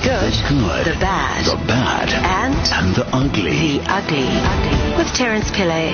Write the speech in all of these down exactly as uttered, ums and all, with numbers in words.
good, the good, the bad, the bad, and, and the ugly. the ugly. ugly. With Terence Pillay.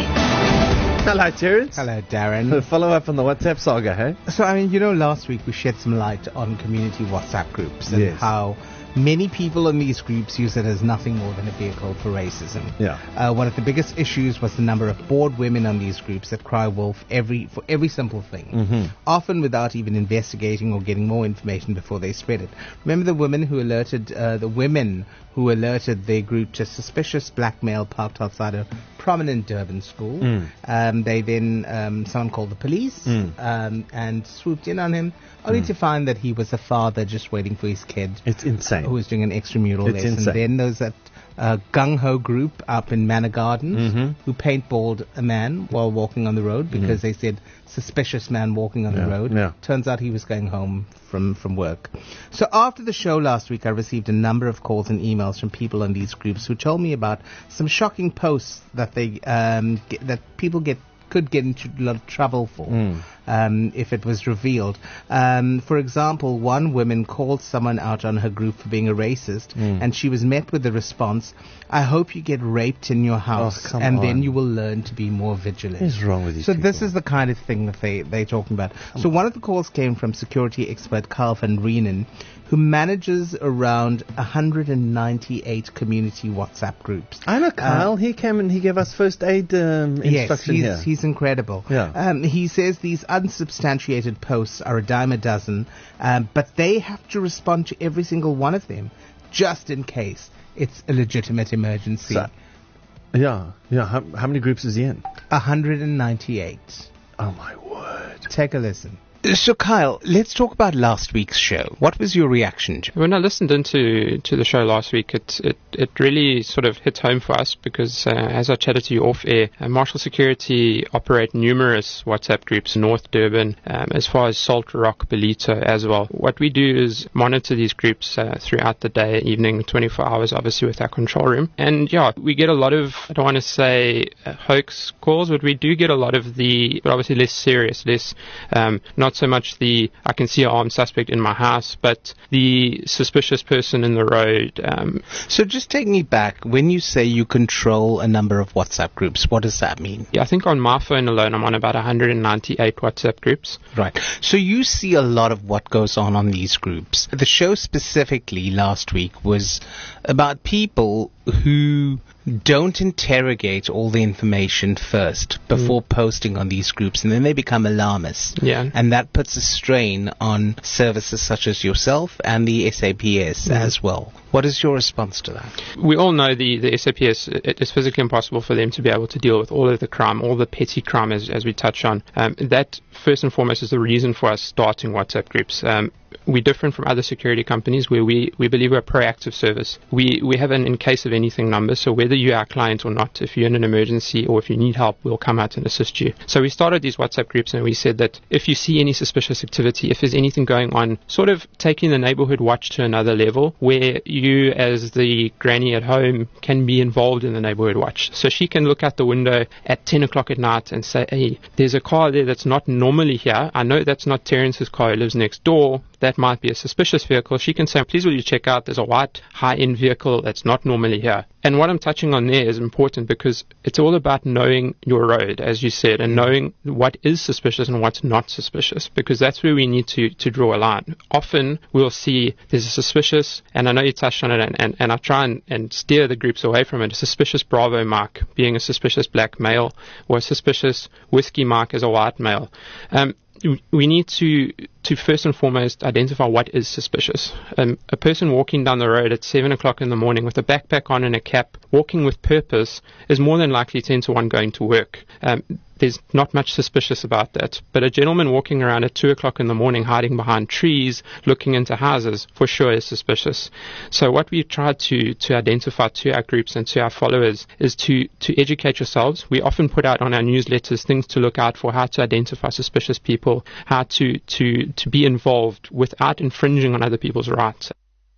Hello, Terence. Hello, Darren. Follow up on the WhatsApp saga, hey? So, I mean, you know, last week we shed some light on community WhatsApp groups and Yes. how many people in these groups use it as nothing more than a vehicle for racism. Yeah. Uh, one of the biggest issues was the number of bored women on these groups that cry wolf every for every simple thing, Mm-hmm. often without even investigating or getting more information before they spread it. Remember the women who alerted uh, the women who alerted their group to suspicious black male parked outside a prominent Durban school. Mm. Um, they then um, someone called the police Mm. um, and swooped in on him, only Mm. to find that he was a father just waiting for his kid It's insane. who was doing an extramural It's lesson. insane. Then there's that uh, gung-ho group up in Manor Gardens Mhm. who paintballed a man while walking on the road because they said suspicious man walking on Yeah, the road. yeah. Turns out he was going home from, from work. So after the show last week, I received a number of calls and emails from people in these groups who told me about some shocking posts that they um, get, that people get could get into a lot of trouble for Mm. um, if it was revealed. Um, for example, one woman called someone out on her group for being a racist, Mm. and she was met with the response, "I hope you get raped in your house, Oh, come and then on. you will learn to be more vigilant." What is wrong with these So this people? is the kind of thing that they, they're talking about. So one of the calls came from security expert Carl van Reenen, who manages around one hundred ninety-eight community WhatsApp groups. I know Kyle. he came and he gave us first aid um, Yes, instruction he's, here. he's incredible. Yeah. Um, he says these unsubstantiated posts are a dime a dozen, um, but they have to respond to every single one of them, just in case it's a legitimate emergency. So- yeah, yeah. How, how many groups is he in? one hundred ninety-eight. Oh my word! Take a listen. So, Kyle, let's talk about last week's show. What was your reaction to it? When I listened into to the show last week, it it, it really sort of hit home for us because uh, as I chatted to you off air, uh, Marshall Security operate numerous WhatsApp groups in North Durban, um, as far as Salt Rock, Belito as well. What we do is monitor these groups uh, throughout the day, evening, twenty-four hours, obviously with our control room. And yeah, we get a lot of, I don't want to say uh, hoax calls, but we do get a lot of the, but obviously less serious, less, um, not so much the I can see an armed suspect in my house, but the suspicious person in the road. Um, So just take me back. When you say you control a number of WhatsApp groups, what does that mean? yeah, I think on my phone alone, I'm on about one hundred ninety-eight WhatsApp groups. Right. So you see a lot of what goes on on these groups. The show specifically last week was about people who don't interrogate all the information first before Mm. posting on these groups, and then they become alarmists. Yeah. And that puts a strain on services such as yourself and the S A P S Mm. as well. What is your response to that? We all know the, the S A P S, it is physically impossible for them to be able to deal with all of the crime, all the petty crime as, as we touch on. Um, that, first and foremost, is the reason for us starting WhatsApp groups. Um, we're different from other security companies where we, we believe we're a proactive service. We we have an in case of anything number, so whether you're our client or not, if you're in an emergency or if you need help, we'll come out and assist you. So we started these WhatsApp groups and we said that if you see any suspicious activity, if there's anything going on, sort of taking the neighborhood watch to another level where you as the granny at home can be involved in the neighborhood watch. So she can look out the window at ten o'clock at night and say, hey, there's a car there that's not normally here. I know that's not Terence's car, he lives next door. That might be a suspicious vehicle. She can say, please will you check out, there's a white high-end vehicle that's not normally here. And what I'm touching on there is important because it's all about knowing your road, as you said, and knowing what is suspicious and what's not suspicious, because that's where we need to, to draw a line. Often we'll see there's a suspicious, and I know you touched on it, and, and, and I try and, and steer the groups away from it, a suspicious Bravo mark being a suspicious black male, or a suspicious whiskey mark as a white male. Um, we need to, to first and foremost identify what is suspicious. Um, a person walking down the road at seven o'clock in the morning with a backpack on and a cap, walking with purpose, is more than likely ten to one going to work. Um, there's not much suspicious about that. But a gentleman walking around at two o'clock in the morning hiding behind trees, looking into houses, for sure is suspicious. So what we've tried to, to identify to our groups and to our followers is to, to educate yourselves. We often put out on our newsletters things to look out for, how to identify suspicious people, how to, to, to be involved without infringing on other people's rights.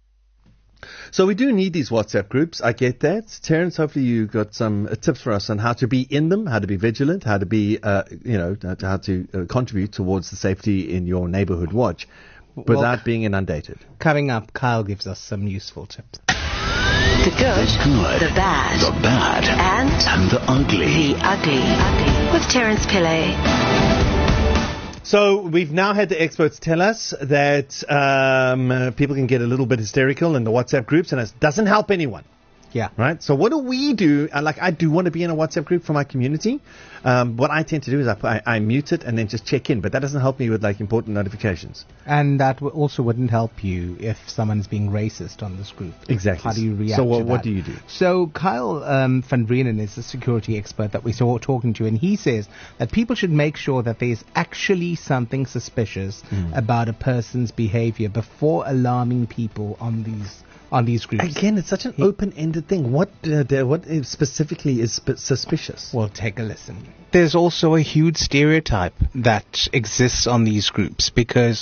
So we do need these WhatsApp groups. I get that. Terence, hopefully you got some uh, tips for us on how to be in them, how to be vigilant, how to be, uh, you know, how to uh, contribute towards the safety in your neighborhood watch. without Well, being inundated. coming up, Kyle gives us some useful tips. The good, The good, the bad, the bad, and and the ugly. the ugly. With Terence Pillay. So we've now had the experts tell us that um, uh, people can get a little bit hysterical in the WhatsApp groups, and it doesn't help anyone. Yeah. Right. So what do we do? Uh, like I do want to be in a WhatsApp group for my community. Um, what I tend to do is I, I, I mute it and then just check in, but that doesn't help me with like important notifications. And that w- also wouldn't help you if someone's being racist on this group. Exactly. How do you react So to what, that? what do you do? So Kyle um, van Vrienen is the security expert that we saw talking to, and he says that people should make sure that there's actually something suspicious Hmm. about a person's behavior before alarming people on these on these groups. Again, it's such an open-ended thing. What uh, the- what is specifically is sp- suspicious? Well, take a listen. There's also a huge stereotype that exists on these groups because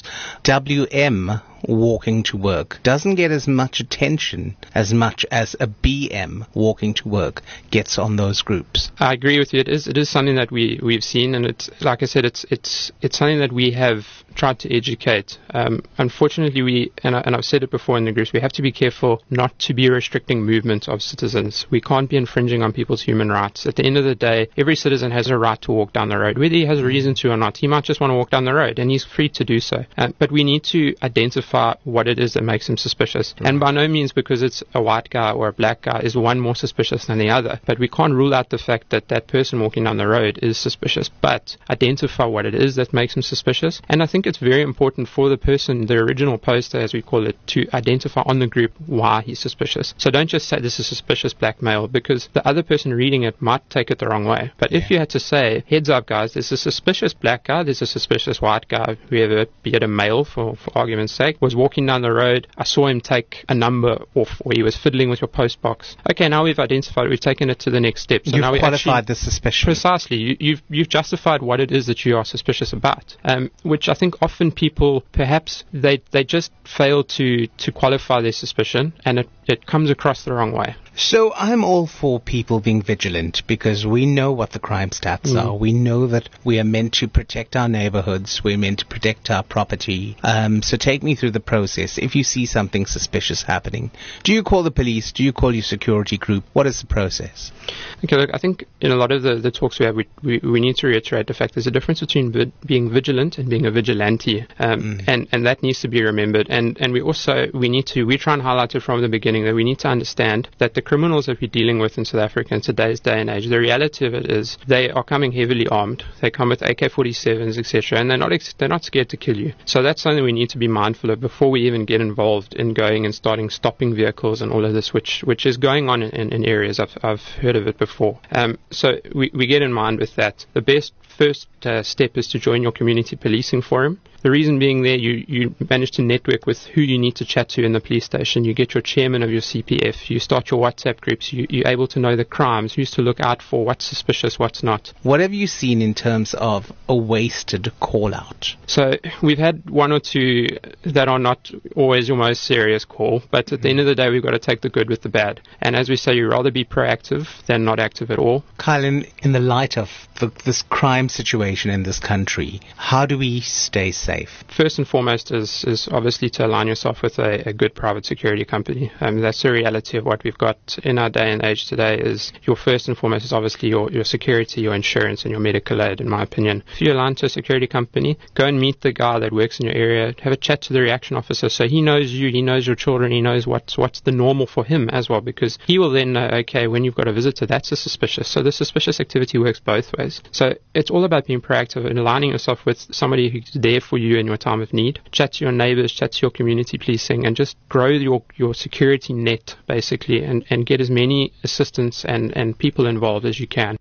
W M, walking to work, doesn't get as much attention as much as a B M, walking to work, gets on those groups. I agree with you. It is it is something that we we've seen, and it's like I said, it's it's it's something that we have tried to educate. Um, unfortunately, we and, I, and I've said it before in the groups, we have to be careful not to be restricting movement of citizens. We can't be infringing on people's human rights. At the end of the day, every citizen has a right to walk down the road, whether he has a reason to or not. He might just want to walk down the road, and he's free to do so. Uh, but we need to identify what it is that makes him suspicious. Mm-hmm. And by no means because it's a white guy or a black guy is one more suspicious than the other. But we can't rule out the fact that that person walking down the road is suspicious. But identify what it is that makes him suspicious. And I think it's very important for the person, the original poster, as we call it, to identify on the group why he's suspicious. So don't just say this is suspicious black male, because the other person reading it might take it the wrong way. But if you had to say, heads up guys, there's a suspicious black guy, there's a suspicious white guy, whoever, be it a male for, for argument's sake, was walking down the road, I saw him take a number off, or he was fiddling with your post box. Okay, now we've identified it, we've taken it to the next step. So You've now we qualified actually, the suspicion. Precisely. You, you've you've justified what it is that you are suspicious about, um, which I think often people, perhaps, they they just fail to, to qualify their suspicion, and it, it comes across the wrong way. So I'm all for people being vigilant because we know what the crime stats Mm. are. We know that we are meant to protect our neighborhoods. We're meant to protect our property. Um, so take me through the process. If you see something suspicious happening, do you call the police? Do you call your security group? What is the process? Okay, look, I think in a lot of the, the talks we have, we, we, we need to reiterate the fact there's a difference between vid- being vigilant and being a vigilante, um, mm. and, and that needs to be remembered. And, and we also, we need to, we try and highlight it from the beginning that we need to understand that the criminals that we're dealing with in South Africa in today's day and age, the reality of it is they are coming heavily armed. They come with A K forty-sevens, et cetera, and they're not ex- they're not scared to kill you. So that's something we need to be mindful of before we even get involved in going and starting stopping vehicles and all of this, which which is going on in, in, in areas I've I've heard of it before. Um, so we we get in mind with that. The best first uh, step is to join your community policing forum. The reason being there, you, you manage to network with who you need to chat to in the police station. You get your chairman of your C P F. You start your WhatsApp groups. You, you're able to know the crimes, who's to look out for, what's suspicious, what's not. What have you seen in terms of a wasted call-out? So we've had one or two that are not always your most serious call, but at the end of the day, we've got to take the good with the bad. And as we say, you'd rather be proactive than not active at all. Kyle, in, in the light of the, this crime situation in this country, how do we stay safe? First and foremost is, is obviously to align yourself with a, a good private security company. Um, that's the reality of what we've got in our day and age today. Is your first and foremost is obviously your, your security, your insurance, and your medical aid, in my opinion. If you align to a security company, go and meet the guy that works in your area, have a chat to the reaction officer so he knows you, he knows your children, he knows what's, what's the normal for him as well, because he will then know, okay, when you've got a visitor, that's a suspicious. So the suspicious activity works both ways. So it's all about being proactive and aligning yourself with somebody who's there for you in your time of need. Chat to your neighbors, chat to your community policing, and just grow your, your security net, basically, and, and get as many assistance and, and people involved as you can.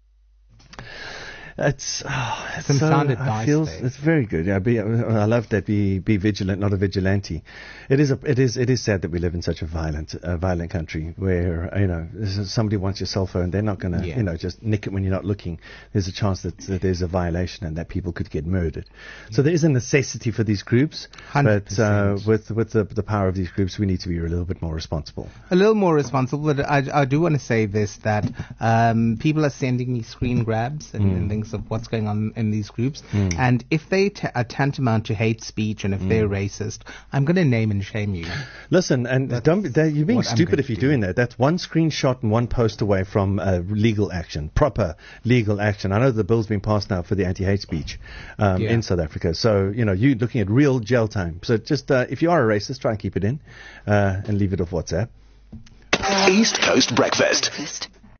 It's, oh, it's Some so, sound I advice feel there. it's very good. Yeah, be, I love that. Be be vigilant, not a vigilante. It is a, it is it is sad that we live in such a violent uh, violent country where you know somebody wants your cell phone, they're not going to Yeah. you know just nick it when you're not looking. There's a chance that, that there's a violation and that people could get murdered. So there is a necessity for these groups, one hundred but uh, percent. with with the the power of these groups, we need to be a little bit more responsible. A little more responsible, but I, I do want to say this, that um, people are sending me screen grabs and, Mm. and things things of what's going on in these groups. Mm. And if they t- are tantamount to hate speech and if mm. they're racist, I'm going to name and shame you. Listen, and don't, you're being stupid if you're do. doing that. That's one screenshot and one post away from uh, legal action, proper legal action. I know the bill's been passed now for the anti-hate speech um, yeah. in South Africa. So, you know, you're looking at real jail time. So just, uh, if you are a racist, try and keep it in uh, and leave it off WhatsApp. East Coast Breakfast.